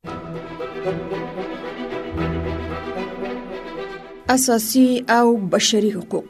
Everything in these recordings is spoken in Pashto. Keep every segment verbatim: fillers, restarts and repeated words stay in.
اساسي او بشري حقوق.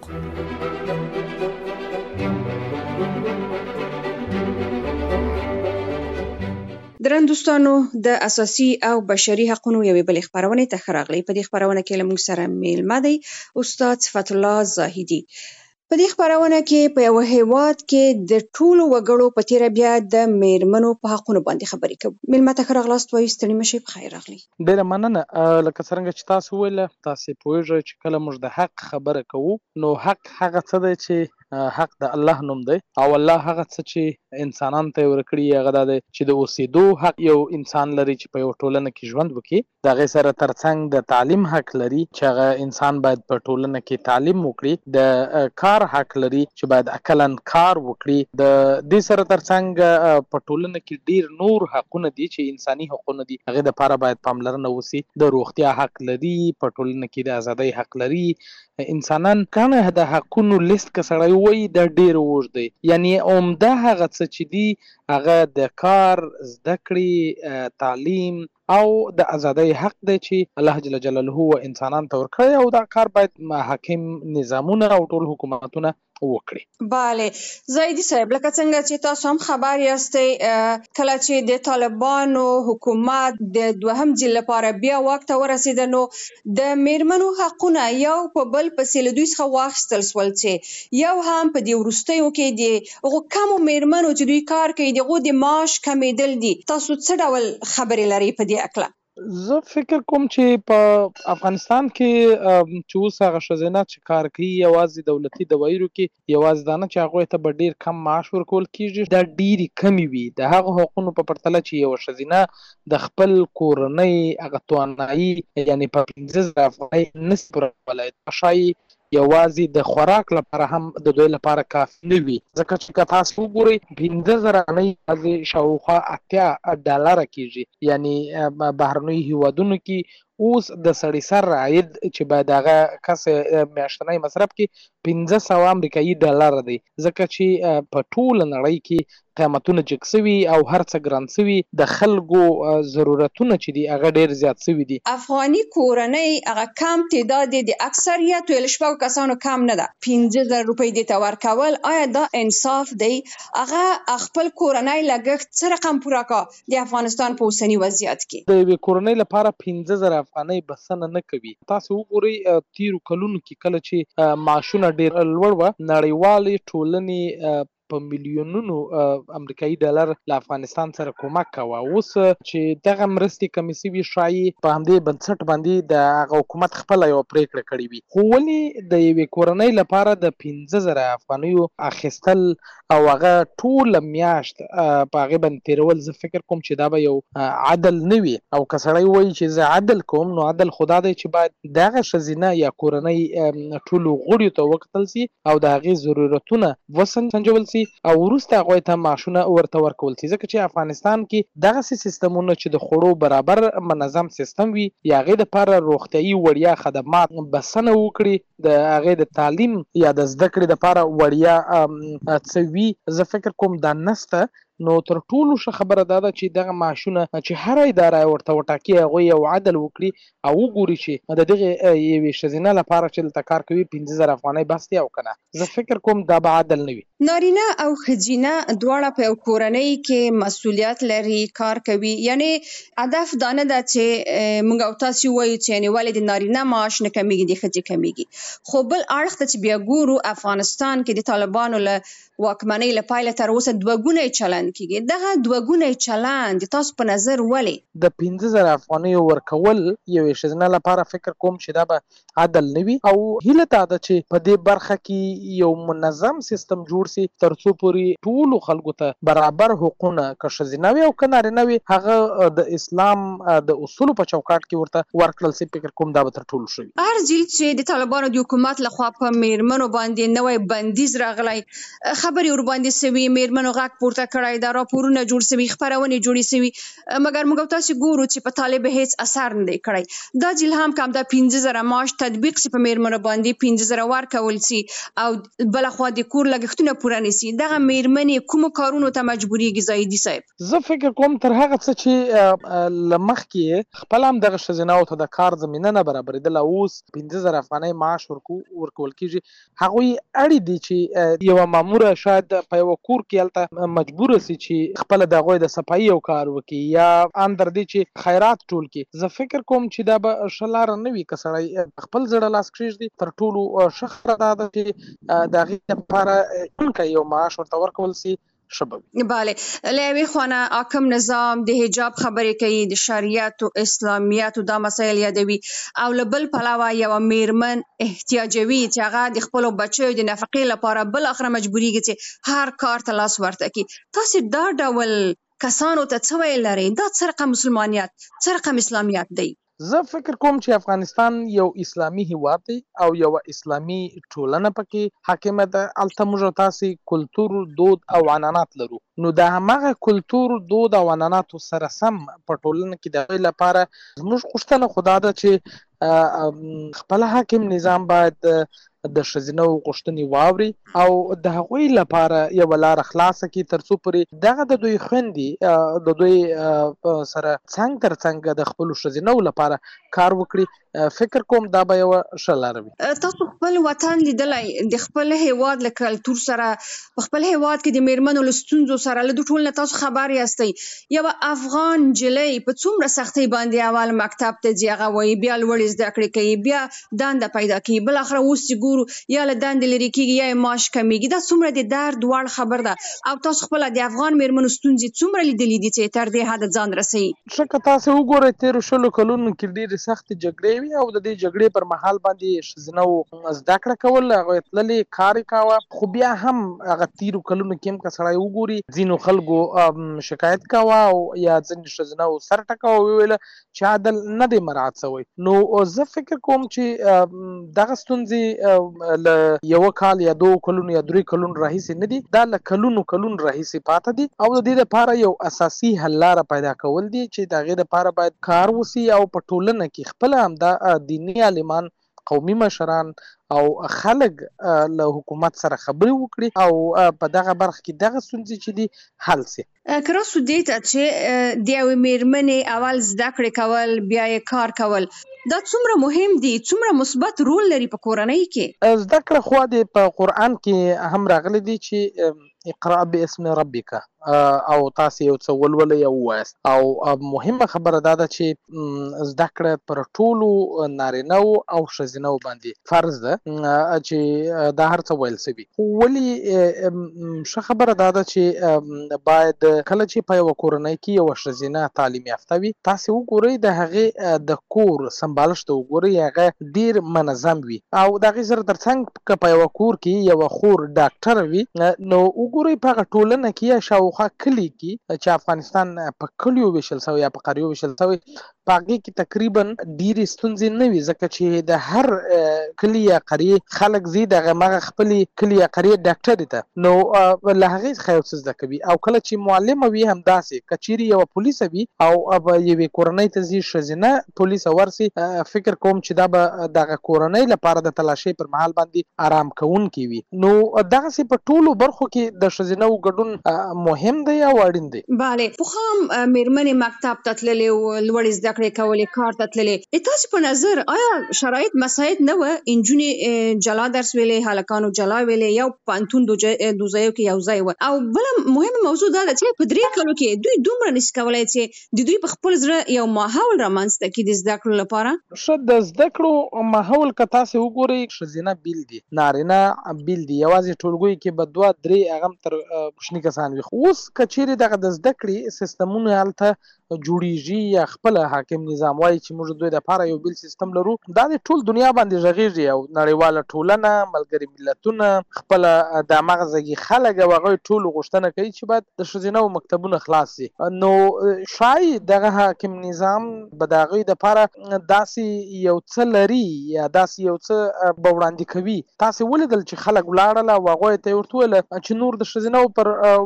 درن دوستانو، د اساسي او بشري حقوقو یوې بلې خبرونه ته ښه راغلئ. په دې خبرونه کې له موږ سره میلمه دی استاد صفت الله زاهدي. په دې خبرونه کې په یو هیواد کې د ټولو وګړو په تیره بیا د میرمنو په حقونو باندې خبرې کوو. میلمه ته ښه راغلاست وایو، ستړي مشئ، په خیر راغلئ. ډېره مننه. لکه څرنګه چې تاسو وویله، تاسې پوهېږئ چې کله موږ د حق خبره کوو، نو حق هغه څه دی چې حق د الله نوم دی، او الله هغه څه چې انسانانو ته یې ورکړي هغه دا دی چې د اوسېدو حق یو انسان لري چې په یو ټولنه کې ژوند وکړي. د هغې سره ترڅنګ د تعلیم حق لري چې هغه انسان باید په ټولنه کې تعلیم وکړي. د کار حق لري چې باید عقلاً کار وکړي. د دې سره ترڅنګ په ټولنه کې ډېر نور حقونه دي چې انساني حقونه دي، هغې دپاره باید پاملرنه وسي. د روغتیا حق لري، په ټولنه کې د ازادۍ حق لري. انسانان کنه د حقونو لیست که سړی وایي دا ډېر اوږد دی، یعنې عمده هغه څه چې دي هغه د کار، زده کړې، تعلیم او د ازادۍ حق دی چې الله جل جلاله انسانانو ته ورکړی، او دا کار باید حاکم نظامونه او ټول حکومتونه وکړي. بله زاهدي صاحب، لکه څنګه چې تاسو هم خبر یاستئ، کله چې د طالبانو حکومت د دوهم ځل لپاره بیا واک ته ورسېده، نو د میرمنو حقونه یو په بل پسې له دوی څخه واخیستل شول، چې یو هم په دې وروستیو کې د هغو کمو میرمنو چې دوی کار کوي د هغو د معاش کمېدل دي. تاسو څه ډول خبرې لرئ په دې اکله؟ زه فکر کوم چې په افغانستان کې چې اوس هغه ښځینه چې کار کوي یوازې دولتي دوايرو کې، یوازې دا نه چې هغوی ته به ډېر کم معاش ورکول کېږي، دا ډېرې کمې وي د هغو حقونو په پرتله چې یوه ښځینه د خپل کورنۍ هغه توانایي یعنې په پنځه زره افغانۍ نشي پورولی، ښایي یوازې د خوراک لپاره هم د دوی لپاره کافي نه وي. ځکه چې که تاسو وګورئ پنځه زره افغانۍ یوازې شاوخوا اتیا ډالره کېږي، یعنې بهرنیو هېوادونو کې اوس د سړي سر عاید چې باید هغه کس میاشتنی مصرف کې پنځه سوه امریکایي ډالره دی، ځکه چې په ټوله نړۍ کې قیمتونه جګ سوي او هر څه ګران سوي، د خلکو ضرورتونه چې دي هغه ډېر زیات سوي دي. افغاني کورنۍ هغه کم تعداد د اکثریت ویل شپږو کسانو کم نه ده، پنځه زره روپۍ دې ته ورکول، آیا دا انصاف دی؟ هغه خپل کورنۍ لګښت څه رقم پوره کا د افغانستان په اوسني وضعیت کې؟ د یوې کورنۍ لپاره پنځه زره افغانۍ بسنه نه کوي. تاسو وګورئ تیرو کلونو کې کله چې معاشونه ډېر لوړ وه، نړیوالې ټولنې په میلیونونو امریکایي ډالر له افغانستان سره کومک کوه. اوس چې دغه مرستې کمې سوي، ښایي په همدې بنسټ باندې د هغه حکومت خپله یوه پرېکړه کړې وي. خو ولې د یوې کورنۍ لپاره د پنځه زره افغانیو اخیستل او هغه ټوله میاشت په هغې باندې تېرول، زه فکر کوم چې دا به یو عدل نه وي. او که سړی وایي چې زه عدل کوم، نو عدل خو دا دی چې باید دغه ښځینه یا کورنۍ ټولو غړیو ته وکتل سي او د هغې ضرورتونه وسنجول سي او وروسته هغوی ته معاشونه ورته ورکول سي. ځکه چې افغانستان کې دغسې سیستمونه چې د خوړو برابر منظم سیستم وي، یا هغې دپاره روغتیایي وړیا خدمات بسنه وکړي، د هغې د تعلیم یا د زده کړې دپاره وړیا څه وي، زه فکر کوم دا نسته. نو تر ټولو ښه خبره دا ده چې دغه معاشونه چې هره اداره ورته وټاکي هغوی یو عدل وکړي او وګوري چې د دغې یوې ښځینه لپاره چې دلته کار کوي پنځه زره افغانۍ بس دی او که نه. زه فکر کوم دا به عدل نه وي. نارینه او ښځینه دواړه په یو کورنۍ کې مسؤلیت لري، کار کوي، یعنې هدف دا نه ده چې موږ او تاسو ووایو چې یعنې ولې د نارینه معاش نه کمیږي د ښځې کمیږي. خو بل اړخ ته چې بیا ګورو، افغانستان کې د طالبانو له واکمنۍ له پیله تر اوسه دوه ګونی چلند کېږي. دغه دوه ګونی چلند تاسو په نظر ولې؟ د پنځه زره افغانیو ورکول یوې ښځینه لپاره فکر کوم چې دا به عدل نه وي، او هیله دا ده چې په دې برخه کې یو منظم سیستم جوړ سي تر څو پورې ټولو خلکو ته برابر حقونه، که ښځینه وي او که نارینه وي، هغه د اسلام د اصولو په چوکاټ کې ورته ورکړل سي. فکر کوم دا به تر ټولو ښه وي. هر ځل چې د طالبانو د حکومت لخوا په میرمنو باندې نوی بندیز راغلی، خبرې ورباندې سوي، میرمنو غږ پورته کړی، دا راپورونه جوړ سوي، خپرونې جوړې سوي، مګر موږ او تاسو ګورو چې په طالب هیڅ اثر نه دی کړی. دا ځل هم که همدا پنځه زره معاش تطبیق سي په میرمنو باندې، پنځه زره ورکول سي او بلخوا د کور لګښتونه حقونه پوره نشي دغه میرمنې کوم کارونو ته مجبوریږي زاهدي صاحب؟ زه فکر کوم تر هغه څه چې له مخکې خپل هم دغه ښځیناو ته د کار زمینه نه برابرېدله، اوس پنځه زره افغانۍ معاش ورکول کېږي. هغوی اړ دي چې یوه ماموره شاید په یوه کور کې هلته مجبوره سي چې خپله د هغوی د صفایي یو کار وکړي یا ان تر دې چې خیرات ټول کړي. زه فکر کوم چې دا به ښه لاره نه وي که سړی خپل زړه لاس کښېږدي. تر ټولو ښه خبره دا ده چې د هغې لپاره یو معاش ورته ورکول سي. بله، له یوې خوا نه حاکم نظام د حجاب خبرې کوي، د شریعت او اسلامیاتو دا مسایل یادوي، او له بل پلوه یوه میرمن احتیاجوي چې هغه د خپلو بچیو د نفقې لپاره بالاخره مجبوریږي چې هر کار ته لاس ورته کړي. تاسې دا ډول کسانو ته څه ویل لرئ؟ دا څه رقم مسلمانیت، څه رقم اسلامیت دی؟ زه فکر کوم چې افغانستان یو اسلامي هیواد دی او یو اسلامي ټولنه پکې حاکمه ده. هلته موږ او تاسې کلتور، دود او عنعنات لرو. نو د هماغه کلتور، دود او عنعناتو سره سم په ټولنه کې د هغوی لپاره زموږ غوښتنه خو دا ده چې خپل حاکم نظام باید د ښځینه غوښتنې واوري او د هغوی لپاره یوه لاره خلاصه کړي تر څو پورې دغه د دوی خویندې د دوی سره څنګ تر څنګ د خپلو ښځینو لپاره کار وکړي. فکر کوم دا به یوه ښه لاره وي. تاسو خپل وطن لیدلی، د خپل هیواد له کلتور سره، په خپل هیواد کې د میرمنو له ستونزو سره له دې ټول نه تاسو خبر یاستئ. یوه افغان نجلۍ په څومره سختۍ باندې اول مکتب ته ځي، هغه وایي بیا لوړې زده کړې کوي، بیا دنده پیدا کوي، بالاخره اوس چې ګورو یا له دندې لرې کېږي یا یې معاش کمیږي. دا څومره د درد وړ خبر ده. او تاسو خپله د افغان میرمنو ستونزې څومره لیدلي دي چې تر دې حده ځان رسوي؟ ښه که تاسې وګورئ تېرو شلو کلونو کې ډېرې سختې جګړې وي او د دې جګړې پر مهال باندې ښځینو زده کړه کول، هغوی تللې کار یې کاوه. خو بیا هم هغه تېرو کلونو کې هم که سړی وګوري ځینو خلکو شکایت کاوه او یا ځینې ښځینو سر ټکاوه، وویله چې عدل نه دی مراعات شوی. نو زه فکر کوم چې دغه ستونزې له یوه کال یا دوه کلونو یا درې کلونو راهیسې نه دي، دا له کلونو کلونو راهیسې پاته دي او د دې لپاره یو اساسي حل لاره پیدا کول دي چې د هغې لپاره باید کار وسي او په ټولنه کې خپله همدا دیني عالمان، قومي مشران او خلک له حکومت سره خبرې وکړي او په دغه برخه کې دغه ستونزې چې دي حل سي. که راسو دې ته چې د یوې میرمنې اول زده کړې کول بیا یې کار کول، دا څومره مهم دي، څومره مثبت رول لري په کورنۍ کې؟ زده کړه خو د په قرآن کې هم راغلی دی چې اقرأ باسم ربک او تاسې یو څه ولولئ او ووایاست. او مهمه خبره دا ده چې زده کړه پر ټولو نارینه‌و او ښځینه‌و باندې فرض ده چې دا هر څه ویل شوي. خو ولې ښه خبره دا ده چې باید کله چې په یوه کورنۍ کې یوه ښځینه تعلیم یافته وي، تاسې وګورئ د هغې د کور سمبالښت ته وګورئ، هغه ډېر منظم وي او د هغې سره تر څنګ که په یوه کور کې یوه خور ډاکټره وي، نو وګورئ په هغه ټولنه کې یا شاوخوا کلي کې چې افغانستان په کلیو ویشل شوی یا په قریو ویشل شوی، په هغې کې تقریبا ډېرې ستونزې نه وي، ځکه چې د هر کلي یا قریې خلک ځي د هماغه خپلې کلي یا قریې ډاکټرې ته، نو له هغې څخه یو څه زده کوي. او کله چې معلمه وي همداسې، که چیرې یوه پولیسه وي او یوې کورنۍ ته ځي ښځینه پولیسه ورسي، فکر کوم چې دا به دغه کورنۍ لپاره د تلاشۍ پر مهال باندې آرام کوونکی وي. نو دغسې په ټولو برخو کې د ښځینو ګډون مهم دی او اړین دی. بله، پخوا هم میرمنې مکتب ته تللې وو، لوړې زده کړې کولې، کار ته تللې. د تاسې په نظر آیا شرایط مساعد نه وه؟ نجونې جلا درس ویلې، هلکانو جلا ویلې، یو پوهنتون دوه ځایو کې یو ځای وه. او بله مهمه موضوع دا ده چې په درې کلو کې دوی دومره نشي کولی چې د دوی په خپل زړه یو ماحول رامنځته کړي د زده کړو لپاره. ښه، د زده کړو ماحول که تاسې وګورئ، ښځینه بیل دي، نارینه بیل دي، یوازې ټولګیو کې به دوه درې هغه هم تر کوچني کسان وي. اوس که چیرې دغه د زده کړې سیستمونه هلته جوړیږي یا خپل حاکم نظام وایي چې موږ دوی لپاره یو بیل سیستم لرو، دا د ټول دنیا باندې غږیږي او نړیواله ټولنه، ملګري ملتونه، خپله د مغزږي خلک او هغوی ټولو غوښتنه کوي چې باید د ښځینو مکتبونه خلاص شي. نو ښایي دغه حاکم نظام به د هغوی دپاره داسې یو څه لري یا داسې یو څه به وړاندې کوي. تاسې ولیدل چې خلک ولاړل او هغوی ته یې ورته وویله چې نور د ښځینو پر وړاندې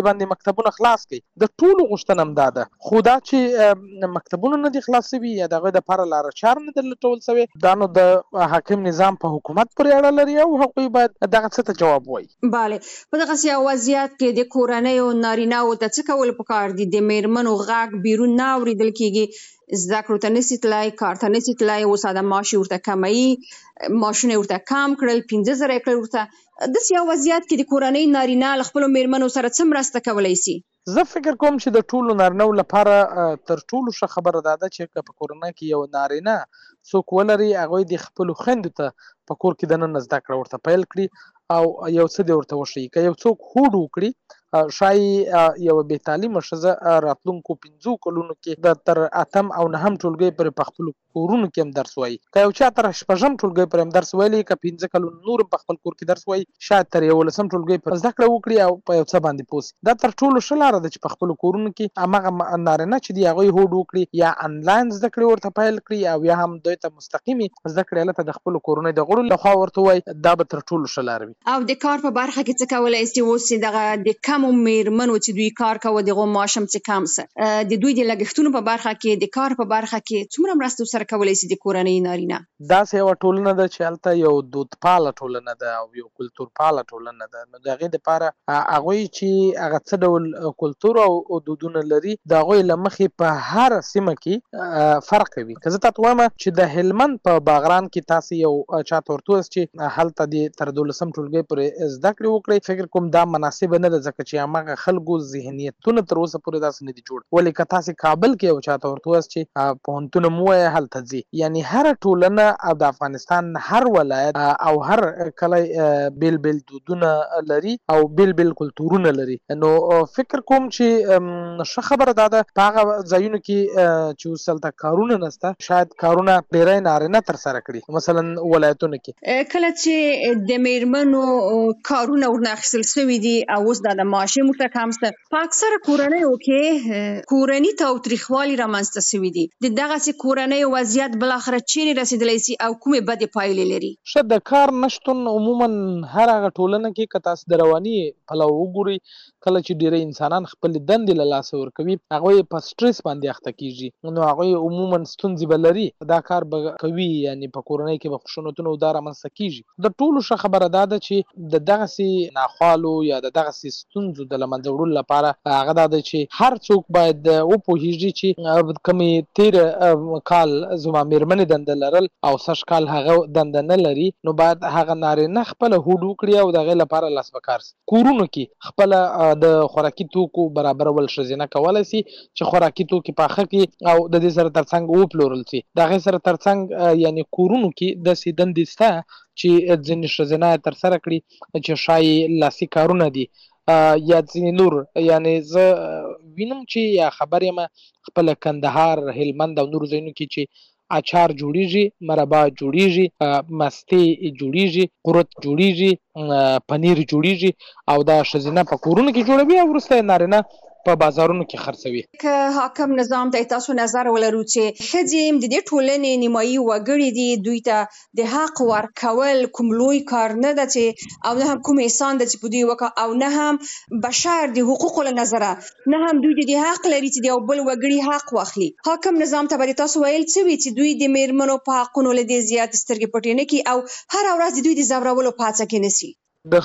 باندې مکتبونه خلاص کړي. د ټولو غوښتنه همدا ده، خو دا چې مکتبونه نه دي خلاص شوي یا د هغوی دپاره لاره چار نه دي لټول شوی، دا نو د حاکم نظام په حکومت پورې اړه لري او هغوی باید دغه څه ته جواب وایي. بله، په دغسې یو وضعیت کې د کورنیو نارینه‌وو ته څه کول پکار دي؟ د میرمنو غږ بیرون نه اورېدل کېږي، زده کړو ته نشي تلای، کار ته نشي تلای، اوس دا معاش یې ورته کموي، معاشونه یې ورته کم کړل، پنځه زره یې کړل ورته. داسې یو وضعیت کې د کورنۍ نارینه له خپلو میرمنو سره څه مرسته کولی شي؟ زه فکر کوم چې د ټولو نارینه‌وو لپاره تر ټولو ښه خبره دا ده چې که په کورنۍ کې یو نارینه څوک ولري، هغوی د خپلو خویندو ته په کور کې دننه زده کړه ورته پیل کړي او یو څه دې ورته وښیي. که یو څوک هوډ وکړي، ښایي یوه بې تعلیمه ښځه راتلونکو پنځو کلونو کې د تر اتم او نهم ټولګۍ پورې په خپلو کورونو کې هم درس وایي. که یو چا تر شپږم ټولګۍ پورې هم درس ویلی، که پنځه کلونه نور هم په خپل کور کې درس وایي، شاید تر یولسم ټولګۍ پورې زده کړه وکړي او په یو څه باندې پوه سي. دا تر ټولو ښه لاره ده چې په خپلو کورونو کې هماغه نارینه چې دي هغوی هوډ وکړي، یا انلاین زده کړې ورته پیل کړي او یا هم دوی ته مستقیمې زده کړې هلته د خپلو کورنۍ د غړو لخوا ورته ووایي، دا به تر ټولو ښه لاره وي. او د کار په برخه کې څه کولی شي؟ اوس دغه د کمو میرمنو چې دوی کار کوي دغه معاش هم څه کم څه، د دوی د لګښتونو په برخه کې، د کار په برخه کې څومره مرسته ورسره کولی شي د کورنۍ نارینه؟ داسې یوه ټولنه ده چې هلته یو دودپاله ټولنه ده او یو کلتورپاله ټولنه ده. نو د هغې دپاره هغوی چې هغه څه ډول کلتور او دودونه لري، د هغوی له مخې په هره سیمه کې فرق کوي. که زه تاته وایم چې د هلمند په باغران کې تاسې یو چا ته ورته ووایاست چې هلته دې تر دولسم ټولګۍ پورې زده کړې وکړئ، فکر کوم دا مناسبه نه ده، ځکه چې هماغه خلکو ذهنیتونه تر اوسه پورې داسې نه دي جوړ. ولې که تاسې کابل کې یو چا ته ورته ووایاست چې پوهنتون مو ووایه هلته ځي، یعنې هره ټولنه او د افغانستان هر ولایت او هر کلی بیل بیل دودونه لري او بیل بیل کلتورونه لري. نو فکر کوم چې ښه خبره دا ده په هغه ځایونو کې چې اوس هلته کارونه نشته، شاید کارونه ډېری نارینه ترسره کړي، مثلا ولایتونو کې. کله چې د میرمنو کارونه ورنه اخیستل شوي دي او اوس دا د معاش یې ورته کم څه، په اکثره کورنیو کې کورني تاوتریخوالي رامنځته شوي دي. د دغسې کورنیو وضعیت بالاخره چیرې رسېدلی شي او کومې بدې پایلې لري؟ ښه، د کار نشتون عموما هر هغه ټولنه کې که تاسو د رواني پلوه وګورئ، کله چې ډېری انسانان خپلې دندې له لاسه ورکوي، هغوی په سټرس باندې اخته کېږي، نو هغوی عموما ستونزې به لري، دا کار به کوي، یعنې په کورنۍ کې به خشونتونه او دا رامنځته کېږي. د ټولو ښه خبره دا ده چې د دغسې ناخوالو یا د دغسې ستونزو د له منځه وړلو لپاره هغه دا ده چې هر څوک باید وپوهېږي چې کومې تېره کال زما میرمنې دنده لرل او سږ کال هغه دنده نه لري، نو باید هغه نارینه خپله هوډ وکړي او د هغې لپاره لاس په کار سي. کورونو کې خپله د خوراکي توکو برابرول ښځینه کولی سي چې خوراکي توکي پاخه کړي او د دې سره ترڅنګ وپلورل سي. د هغې سره ترڅنګ یعنې کورونو کې داسې دندې شته چې ځینې ښځینه یې ترسره کړي چې ښایي لاسي کارونه دي یا ځینې نور. یعنې زه وینم چې یا خبر یم خپله کندهار، هلمند او نورو ځایونو کې چې اچار جوړیږي، مربا جوړیږي، مستې جوړیږي، قرت جوړیږي، پنیر جوړیږي او دا ښځینه په کورونو کې جوړوي او وروسته یې نارینه په بازارونو کې خرڅوي. که حاکم نظام ته تاسو نظر ولرو چې ښځې د دې ټولنې نیمایي وګړي دي، دوی ته د حق ورکول کوم لوی کار نه ده چې او نه هم کوم احسان ده چې په دوی وکړه، او نه هم بشر د حقوقو له نظره نه هم دوی د حق لري چې د یو بل وګړي حق واخلي. حاکم نظام ته به تاسو ویل څه وي چې دوی د میرمنو په حقونو له دې زیات سترګې پټې نه کړي او هره ورځ دوی د ځورولو په هڅه کې نه سي؟ د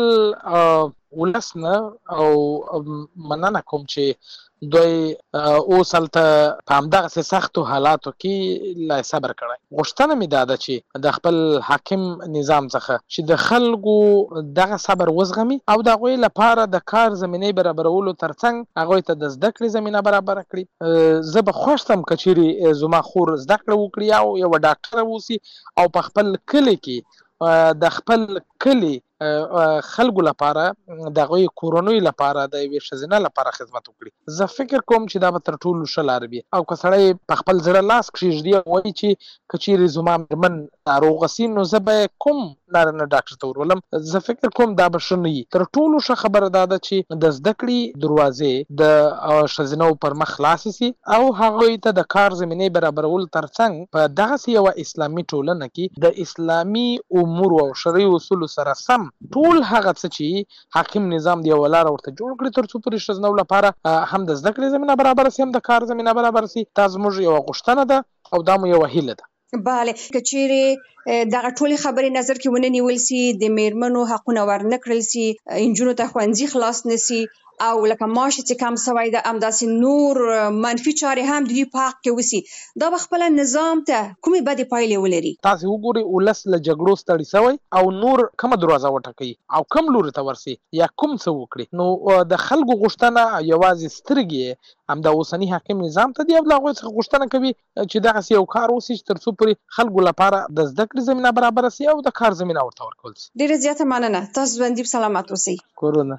خپل ولس نه او مننه کوم چې دوی اوس هلته په همدغسې سختو حالاتو کې لا صبر کړی. غوښتنه مې دا ده چې د خپل حاکم نظام څخه چې د خلکو دغه صبر وزغمي او د هغوی لپاره د کار زمینې برابرولو ترڅنګ هغوی ته د زده کړې زمینه برابره کړي. زه به خوښ شم که چیرې زما خور زده کړه وکړي او یوه ډاکټره واوسي او په خپل کلي کې د خپل کلي خلکو لپاره د هغوی کورنیو لپاره د یوې ښځینه لپاره خدمت وکړي. زه فکر کوم چې دا به تر ټولو ښه لاره وي. او که سړی په خپل زړه لاس کښېږدي او وایي چې که چیرې زما مېرمن ناروغه سي، نو زه به یې کوم نارینه ډاکټر ته ورولم. زه فکر کوم دا به ښه نه وي. تر ټولو ښه خبره دا ده چې د زده کړې دروازې د ښځینه‌وو پر مخ خلاصې سي او هغوی ته د کار زمینې برابرولو ترڅنګ په دغسې یوه اسلامي ټولنه کې د اسلامي امورو او شرعي اصولو سره سم ټول هغه څه چې حاکم نظام د یوه لاره ورته جوړ کړي تر څو پورې ښځینه‌وو لپاره هم د زده کړې زمینه برابره سي هم د کار زمینه برابره سي. دا زموږ یوه غوښتنه ده او دا مو یوه هیله ده. بله، که چیرې دغه ټولې خبرې نظر کې ونه نیول سي، د میرمنو حقونه ورنه کړل سي، نجونو ته ښوونځي خلاص نه سي او لکه معاش چې کم سوی ده همداسې نور منفي چارې هم د دوی په حق کې وسي، دا به خپله نظام ته کومې بدې پایلې ولري؟ تاسې وګورئ ولس له جګړو ستړي سوی او نور کومه دروازه وټاکوي او کوم لوري ته ورسي یا کوم څه وکړي. نو د خلکو غوښتنه یوازې سترګې همدا اوسني حاکم نظام ته دي او له هغوی څخه غوښتنه کوي چې دغسې یو کار وسي چې تر څو پورې خلکو لپاره د زده کړې زمینه برابره سي او د کار زمینه ورته ورکول سي. ډېره زیاته مننه. تاسو ژوندي سلامت اوسئ. کورونه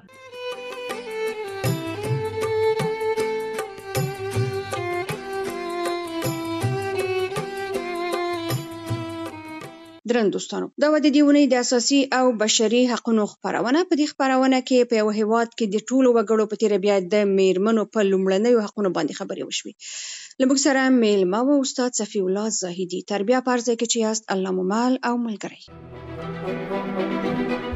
درنو دوستانو، دا وه د دې اونۍ د اساسي او بشري حقونو خپرونه. په دې خپرونه کې په یو هېواد کې د ټولو وګړو په تېره بیا د میرمنو په لومړنیو حقونو باندې خبرې وشوې. له موږ سره میلمه و استاد صفي الله زاهدي. تر بیا په هر ځای کې چې یاست، الله مو مل او ملګری.